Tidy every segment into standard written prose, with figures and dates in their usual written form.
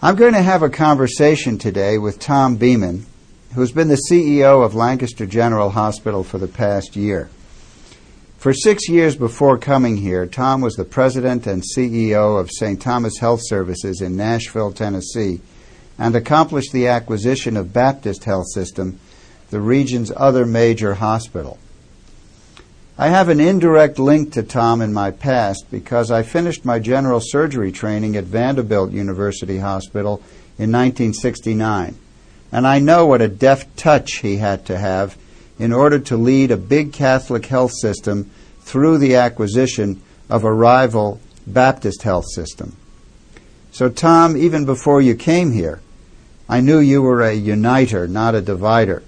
I'm going to have a conversation today with Tom Beaman, who's been the CEO of Lancaster General Hospital for the past year. For 6 years before coming here, Tom was the president and CEO of St. Thomas Health Services in Nashville, Tennessee, and accomplished the acquisition of Baptist Health System, the region's other major hospital. I have an indirect link to Tom in my past because I finished my general surgery training at Vanderbilt University Hospital in 1969, and I know what a deft touch he had to have in order to lead a big Catholic health system through the acquisition of a rival Baptist health system. So, Tom, even before you came here, I knew you were a uniter, not a divider.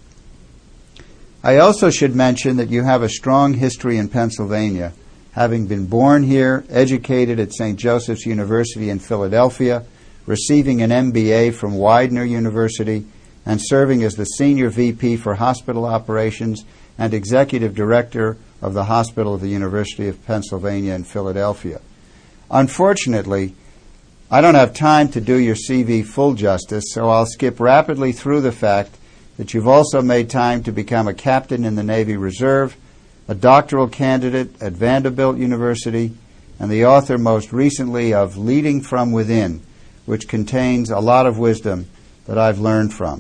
I also should mention that you have a strong history in Pennsylvania, having been born here, educated at St. Joseph's University in Philadelphia, receiving an MBA from Widener University, and serving as the Senior VP for Hospital Operations and Executive Director of the Hospital of the University of Pennsylvania in Philadelphia. Unfortunately, I don't have time to do your CV full justice, so I'll skip rapidly through the fact that you've also made time to become a captain in the Navy Reserve, a doctoral candidate at Vanderbilt University, and the author most recently of Leading from Within, which contains a lot of wisdom that I've learned from.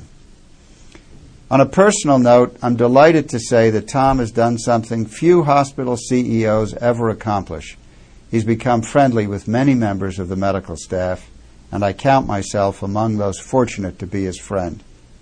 On a personal note, I'm delighted to say that Tom has done something few hospital CEOs ever accomplish. He's become friendly with many members of the medical staff, and I count myself among those fortunate to be his friend.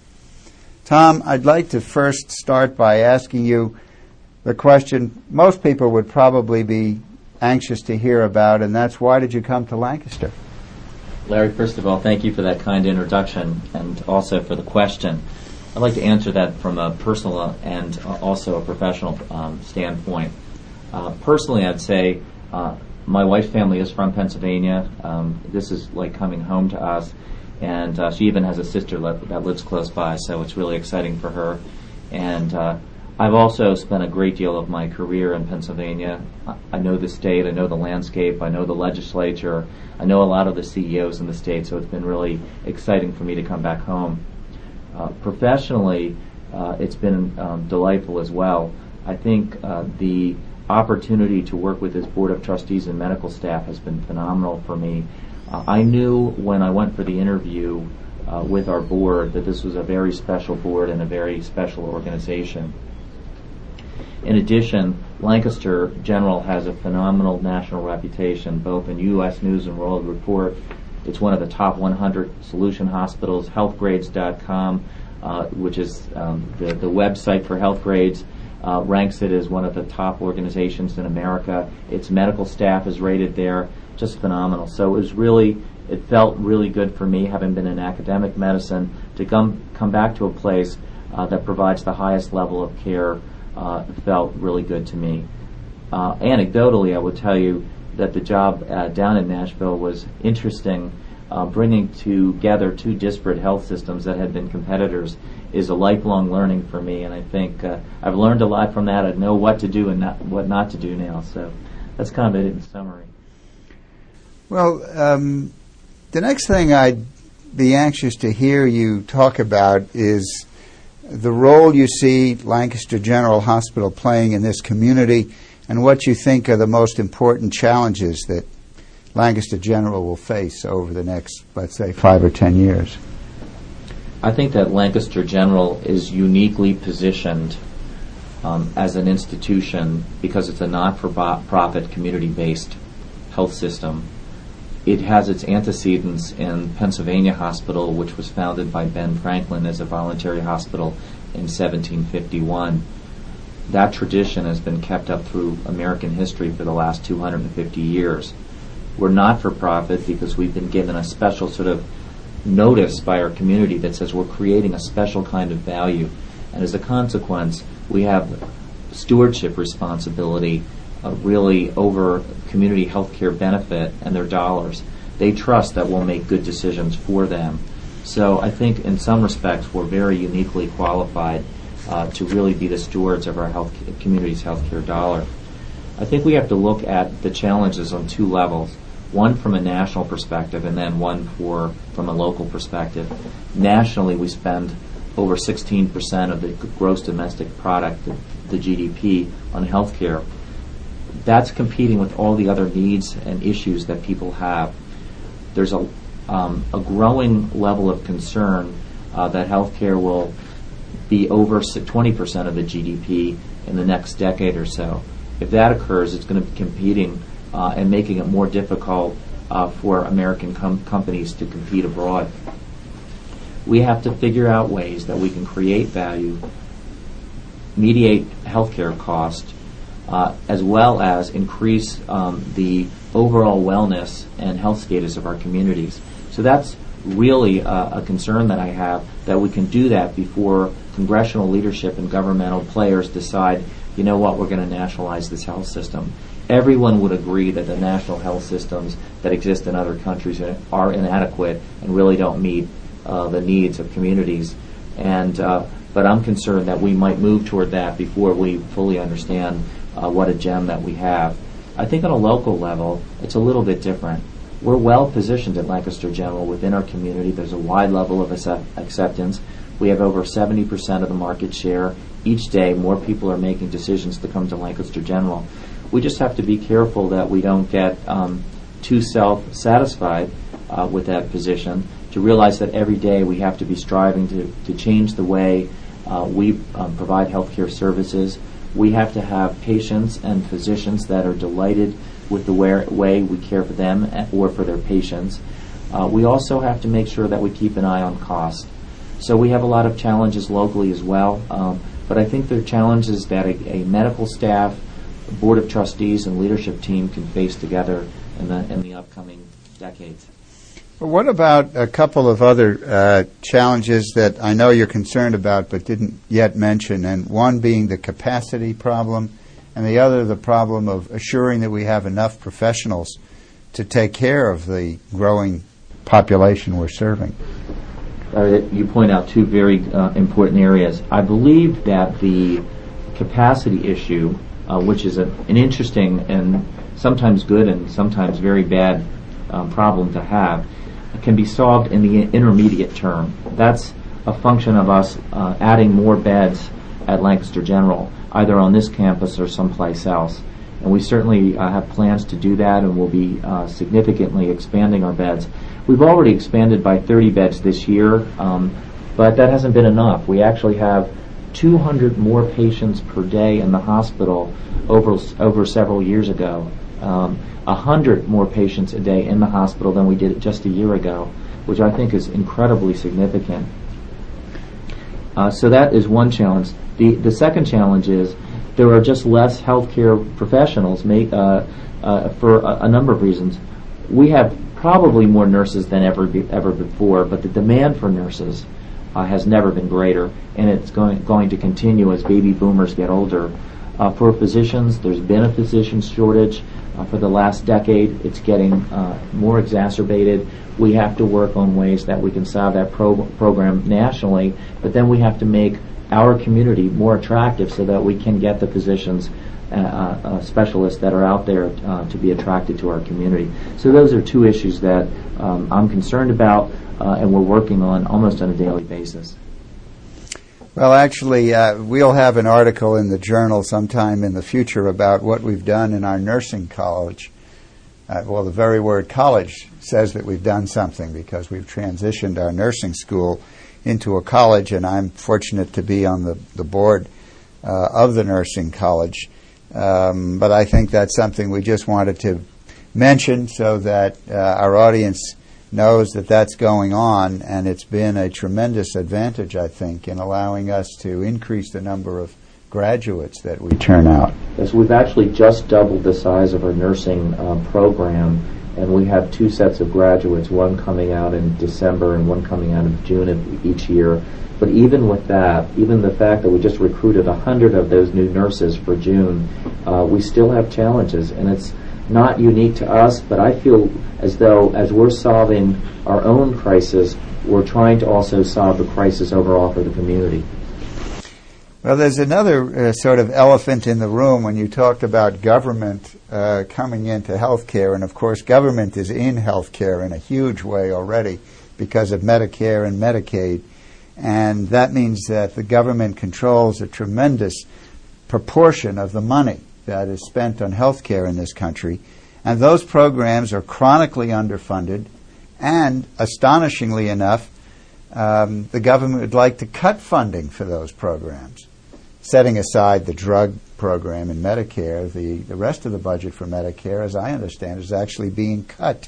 Tom, I'd like to first start by asking you the question most people would probably be anxious to hear about, and that's, why did you come to Lancaster? Larry, first of all, thank you for that kind introduction and also for the question. I'd like to answer that from a personal and also a professional standpoint. Personally, I'd say my wife's family is from Pennsylvania. This is like coming home to us. And she even has a sister that lives close by, so it's really exciting for her. And I've also spent a great deal of my career in Pennsylvania. I know the state, I know the landscape, I know the legislature, I know a lot of the CEOs in the state, so it's been really exciting for me to come back home. Professionally, it's been delightful as well. I think the opportunity to work with this Board of Trustees and medical staff has been phenomenal for me. I knew when I went for the interview with our board that this was a very special board and a very special organization. In addition, Lancaster General has a phenomenal national reputation, both in U.S. News and World Report. It's one of the top 100 solution hospitals. Healthgrades.com, which is the website for Healthgrades, ranks it as one of the top organizations in America. Its medical staff is rated there. Just phenomenal. So it felt really good for me, having been in academic medicine, to come back to a place that provides the highest level of care. Felt really good to me. Anecdotally, I would tell you that the job down in Nashville was interesting. Bringing together two disparate health systems that had been competitors is a lifelong learning for me, and I think I've learned a lot from that. I know what to do and what not to do now. So that's kind of it in summary. Well, the next thing I'd be anxious to hear you talk about is the role you see Lancaster General Hospital playing in this community and what you think are the most important challenges that Lancaster General will face over the next, let's say, 5 or 10 years. I think that Lancaster General is uniquely positioned as an institution because it's a not-for-profit, community-based health system. It has its antecedents in Pennsylvania Hospital, which was founded by Ben Franklin as a voluntary hospital in 1751. That tradition has been kept up through American history for the last 250 years. We're not-for-profit because we've been given a special sort of notice by our community that says we're creating a special kind of value. And as a consequence, we have stewardship responsibility really over community health care benefit and their dollars. They trust that we'll make good decisions for them. So I think in some respects we're very uniquely qualified to really be the stewards of our community's health care dollar. I think we have to look at the challenges on two levels. one from a national perspective and then one from a local perspective. Nationally, we spend over 16% of the gross domestic product, the GDP, on healthcare. That's competing with all the other needs and issues that people have. There's a growing level of concern that healthcare will be over 20% of the GDP in the next decade or so. If that occurs, it's going to be competing and making it more difficult for American companies to compete abroad. We have to figure out ways that we can create value, mediate healthcare cost, as well as increase the overall wellness and health status of our communities. So that's really a concern that I have, that we can do that before congressional leadership and governmental players decide, you know what, we're going to nationalize this health system. Everyone would agree that the national health systems that exist in other countries are inadequate and really don't meet the needs of communities. But I'm concerned that we might move toward that before we fully understand what a gem that we have. I think on a local level, it's a little bit different. We're well positioned at Lancaster General within our community. There's a wide level of acceptance. We have over 70% of the market share. Each day, more people are making decisions to come to Lancaster General. We just have to be careful that we don't get too self-satisfied with that position, to realize that every day we have to be striving to change the way we provide healthcare services. We have to have patients and physicians that are delighted with the way we care for them or for their patients. We also have to make sure that we keep an eye on cost. So we have a lot of challenges locally as well, but I think they're challenges that a medical staff, a board of trustees, and leadership team can face together in the upcoming decades. Well, what about a couple of other challenges that I know you're concerned about but didn't yet mention, and one being the capacity problem, and the other the problem of assuring that we have enough professionals to take care of the growing population we're serving? You point out two very important areas. I believe that the capacity issue, which is an interesting and sometimes good and sometimes very bad problem to have, can be solved in the intermediate term. That's a function of us adding more beds at Lancaster General, either on this campus or someplace else. And we certainly have plans to do that, and we'll be significantly expanding our beds. We've already expanded by 30 beds this year, but that hasn't been enough. We actually have 200 more patients per day in the hospital over several years ago. 100 more patients a day in the hospital than we did just a year ago, which I think is incredibly significant. So that is one challenge. The second challenge is there are just less healthcare professionals for a number of reasons. We have probably more nurses than ever before, but the demand for nurses has never been greater, and it's going to continue as baby boomers get older. For physicians, there's been a physician shortage for the last decade. It's getting more exacerbated. We have to work on ways that we can solve that program nationally, but then we have to make our community more attractive so that we can get the physicians, specialists that are out there to be attracted to our community. So those are two issues that I'm concerned about and we're working on almost on a daily basis. Well, actually, we'll have an article in the Journal sometime in the future about what we've done in our nursing college. Well, the very word college says that we've done something, because we've transitioned our nursing school into a college, and I'm fortunate to be on the board of the nursing college. But I think that's something we just wanted to mention so that our audience knows that that's going on, and it's been a tremendous advantage, I think, in allowing us to increase the number of graduates that we turn out. Yes, we've actually just doubled the size of our nursing program, and we have two sets of graduates, one coming out in December and one coming out in June of each year. But even with that, even the fact that we just recruited 100 of those new nurses for June, we still have challenges, and it's not unique to us, but I feel as though as we're solving our own crisis, we're trying to also solve the crisis overall for the community. Well, there's another sort of elephant in the room when you talked about government coming into healthcare, and of course government is in healthcare in a huge way already because of Medicare and Medicaid, and that means that the government controls a tremendous proportion of the money that is spent on healthcare in this country, and those programs are chronically underfunded, and astonishingly enough, the government would like to cut funding for those programs. Setting aside the drug program in Medicare, the rest of the budget for Medicare, as I understand, is actually being cut.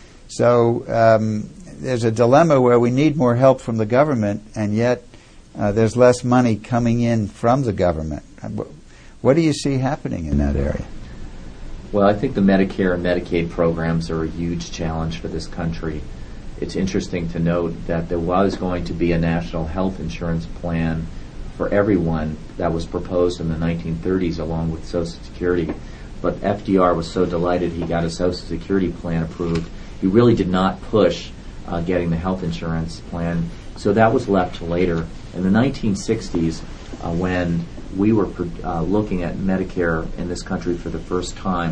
So there's a dilemma where we need more help from the government, and yet there's less money coming in from the government. What do you see happening in that area? Well, I think the Medicare and Medicaid programs are a huge challenge for this country. It's interesting to note that there was going to be a national health insurance plan for everyone that was proposed in the 1930s along with Social Security. But FDR was so delighted he got a Social Security plan approved. He really did not push getting the health insurance plan, so that was left to later. In the 1960s, when we were looking at Medicare in this country for the first time,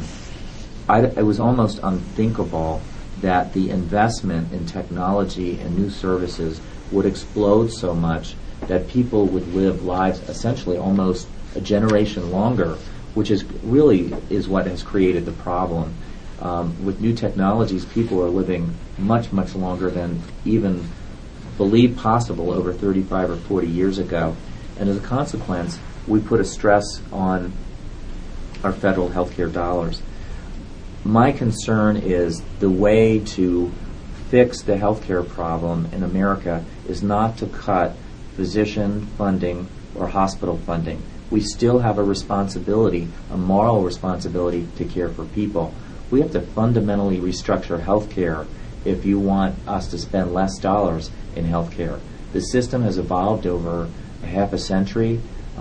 it was almost unthinkable that the investment in technology and new services would explode so much that people would live lives essentially almost a generation longer, which is really what has created the problem. With new technologies, people are living much, much longer than even believed possible over 35 or 40 years ago. And as a consequence, we put a stress on our federal health care dollars. My concern is the way to fix the health care problem in America is not to cut physician funding or hospital funding. We still have a responsibility, a moral responsibility to care for people. We have to fundamentally restructure health care if you want us to spend less dollars in health care. The system has evolved over a half a century.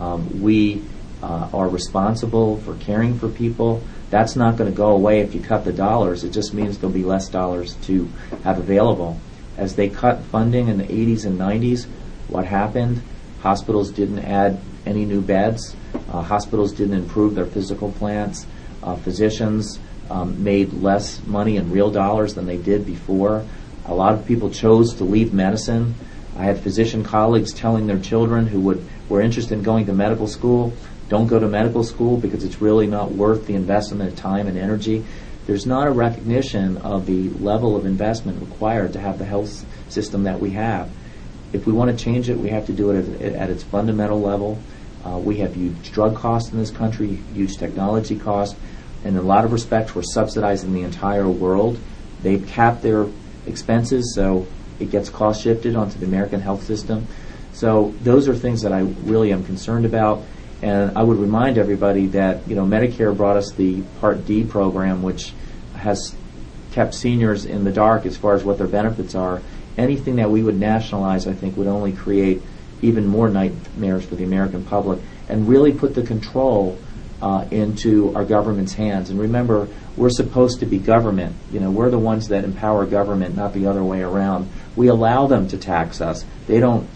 We are responsible for caring for people. That's not going to go away if you cut the dollars. It just means there'll be less dollars to have available. As they cut funding in the 80s and 90s, what happened? Hospitals didn't add any new beds. Hospitals didn't improve their physical plants. Physicians made less money in real dollars than they did before. A lot of people chose to leave medicine. I had physician colleagues telling their children who were interested in going to medical school, don't go to medical school because it's really not worth the investment of time and energy. There's not a recognition of the level of investment required to have the health system that we have. If we want to change it, we have to do it at its fundamental level. We have huge drug costs in this country, huge technology costs. In a lot of respects, we're subsidizing the entire world. They've capped their expenses, so it gets cost shifted onto the American health system. So those are things that I really am concerned about. And I would remind everybody that Medicare brought us the Part D program, which has kept seniors in the dark as far as what their benefits are. Anything that we would nationalize, I think, would only create even more nightmares for the American public and really put the control into our government's hands. And remember, we're supposed to be government. We're the ones that empower government, not the other way around. We allow them to tax us. They don't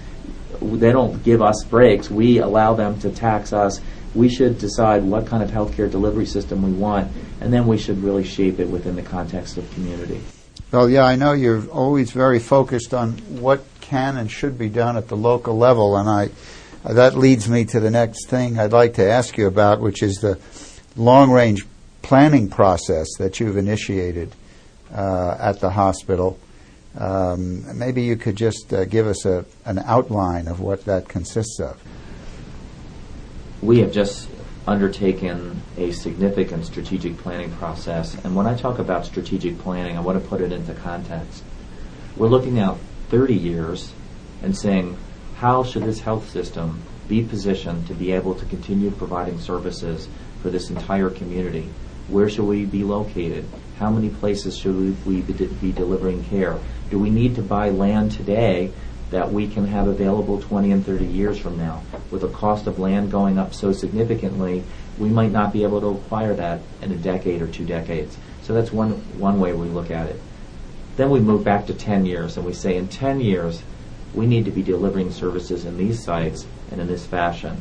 give us breaks. We allow them to tax us. We should decide what kind of healthcare delivery system we want, and then we should really shape it within the context of community. Well, yeah, I know you're always very focused on what can and should be done at the local level, and that leads me to the next thing I'd like to ask you about, which is the long-range planning process that you've initiated at the hospital. Maybe you could just give us an outline of what that consists of. We have just undertaken a significant strategic planning process, and when I talk about strategic planning, I want to put it into context. We're looking out 30 years and saying, how should this health system be positioned to be able to continue providing services for this entire community? Where should we be located? How many places should we be delivering care? Do we need to buy land today that we can have available 20 and 30 years from now? With the cost of land going up so significantly, we might not be able to acquire that in a decade or 2 decades. So that's one way we look at it. Then we move back to 10 years, and we say in 10 years, we need to be delivering services in these sites and in this fashion.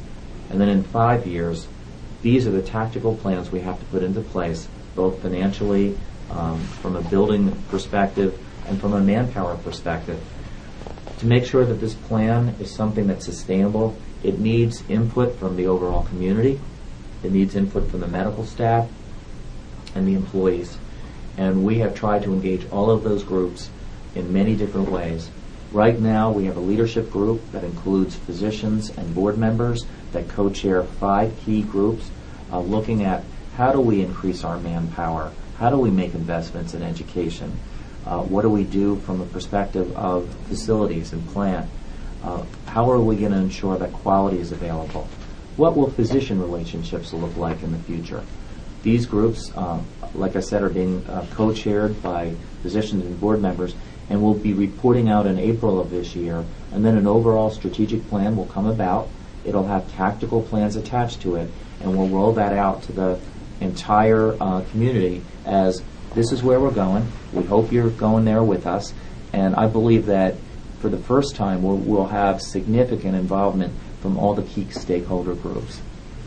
And then in 5 years, these are the tactical plans we have to put into place, both financially, from a building perspective, and from a manpower perspective. To make sure that this plan is something that's sustainable, it needs input from the overall community, it needs input from the medical staff and the employees. And we have tried to engage all of those groups in many different ways. Right now, we have a leadership group that includes physicians and board members that co-chair 5 key groups, looking at how do we increase our manpower, how do we make investments in education, what do we do from the perspective of facilities and plant, how are we going to ensure that quality is available, what will physician relationships look like in the future. These groups, like I said, are being co-chaired by physicians and board members, and we'll be reporting out in April of this year, and then an overall strategic plan will come about. It'll have tactical plans attached to it, and we'll roll that out to the entire community as this is where we're going. We hope you're going there with us, and I believe that for the first time we'll have significant involvement from all the key stakeholder groups.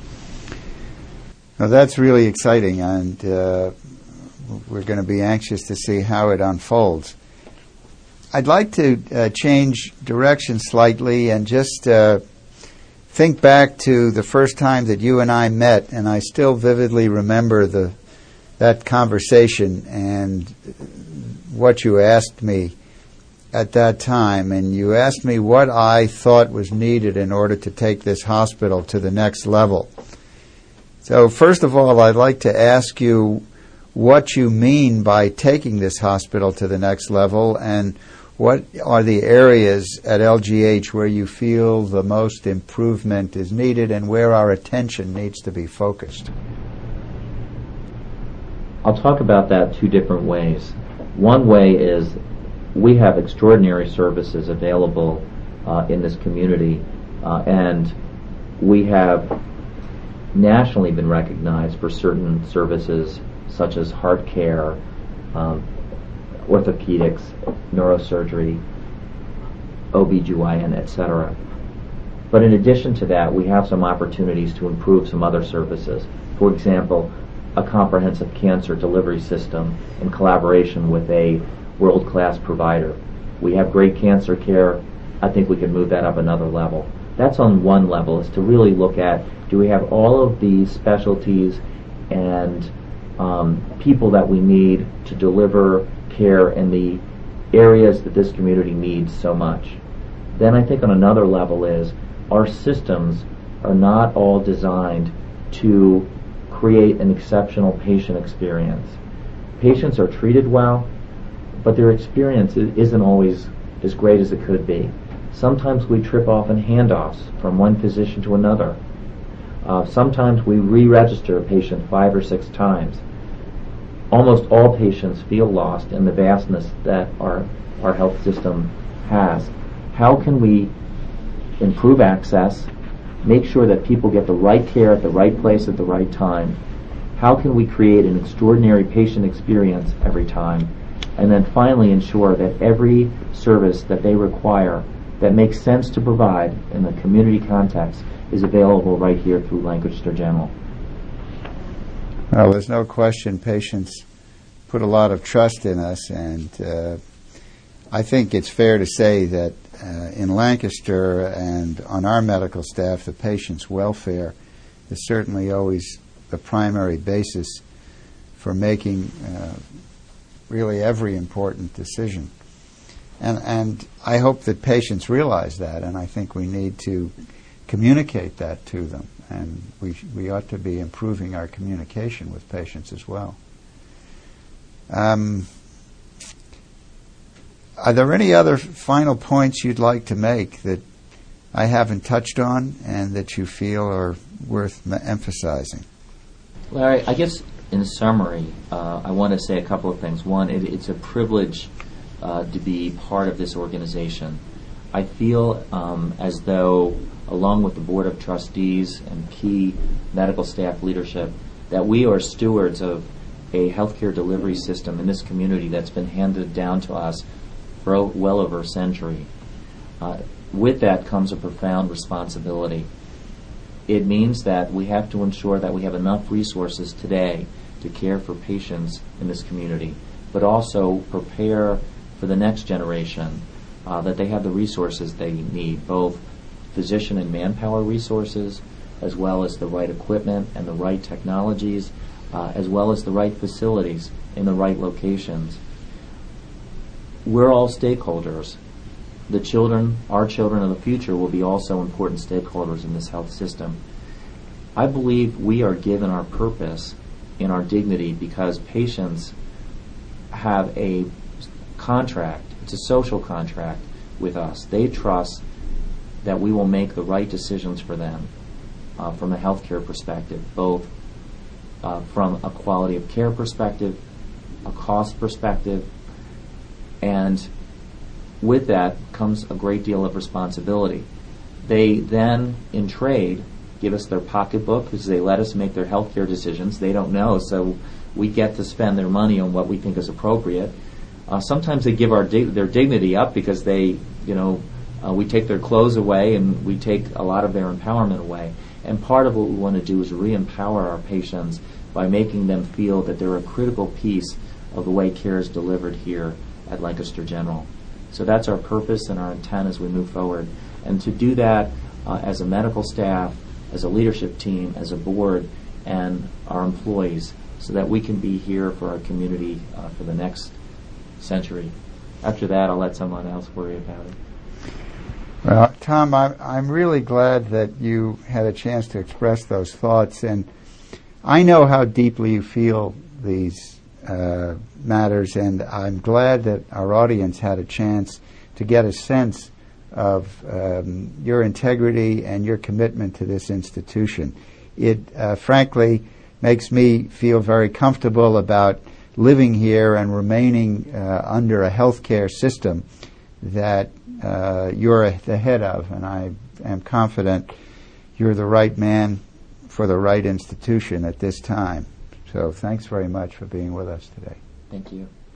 Now that's really exciting, and we're going to be anxious to see how it unfolds. I'd like to change direction slightly and just think back to the first time that you and I met, and I still vividly remember that conversation and what you asked me at that time. And you asked me what I thought was needed in order to take this hospital to the next level. So first of all, I'd like to ask you what you mean by taking this hospital to the next level, and what are the areas at LGH where you feel the most improvement is needed and where our attention needs to be focused? I'll talk about that 2 different ways. One way is we have extraordinary services available in this community, and we have nationally been recognized for certain services such as heart care, orthopedics, neurosurgery, OBGYN, etc. But in addition to that, we have some opportunities to improve some other services. For example, a comprehensive cancer delivery system in collaboration with a world-class provider. We have great cancer care. I think we can move that up another level. That's on one level, is to really look at, do we have all of these specialties and people that we need to deliver care in the areas that this community needs so much. Then I think on another level is our systems are not all designed to create an exceptional patient experience. Patients are treated well, but their experience isn't always as great as it could be. Sometimes we trip off in handoffs from one physician to another. Sometimes we re-register a patient 5 or 6 times. Almost all patients feel lost in the vastness that our health system has. How can we improve access, make sure that people get the right care at the right place at the right time? How can we create an extraordinary patient experience every time? And then finally ensure that every service that they require that makes sense to provide in the community context is available right here through Lancaster General. Well, there's no question patients put a lot of trust in us, and I think it's fair to say that in Lancaster and on our medical staff, the patient's welfare is certainly always the primary basis for making really every important decision. And I hope that patients realize that, and I think we need to communicate that to them, and we ought to be improving our communication with patients as well. Are there any other final points you'd like to make that I haven't touched on and that you feel are worth emphasizing? Larry, I guess in summary, I want to say a couple of things. One, it's a privilege to be part of this organization. I feel as though, along with the Board of Trustees and key medical staff leadership, that we are stewards of a healthcare delivery system in this community that's been handed down to us for well over a century. With that comes a profound responsibility. It means that we have to ensure that we have enough resources today to care for patients in this community, but also prepare for the next generation, that they have the resources they need, both physician and manpower resources, as well as the right equipment and the right technologies, as well as the right facilities in the right locations. We're all stakeholders. The children, our children of the future, will be also important stakeholders in this health system. I believe we are given our purpose in our dignity because patients have a contract, it's a social contract with us. They trust that we will make the right decisions for them from a healthcare perspective, both from a quality of care perspective, a cost perspective, and with that comes a great deal of responsibility. They then, in trade, give us their pocketbook because they let us make their healthcare decisions. They don't know, so we get to spend their money on what we think is appropriate. Sometimes they give their dignity up because we take their clothes away and we take a lot of their empowerment away. And part of what we want to do is re-empower our patients by making them feel that they're a critical piece of the way care is delivered here at Lancaster General. So that's our purpose and our intent as we move forward. And to do that as a medical staff, as a leadership team, as a board, and our employees, so that we can be here for our community for the next century. After that, I'll let someone else worry about it. Well, Tom, I'm really glad that you had a chance to express those thoughts, and I know how deeply you feel these matters, and I'm glad that our audience had a chance to get a sense of your integrity and your commitment to this institution. It frankly makes me feel very comfortable about living here and remaining under a healthcare system that you're the head of, and I am confident you're the right man for the right institution at this time. So thanks very much for being with us today. Thank you.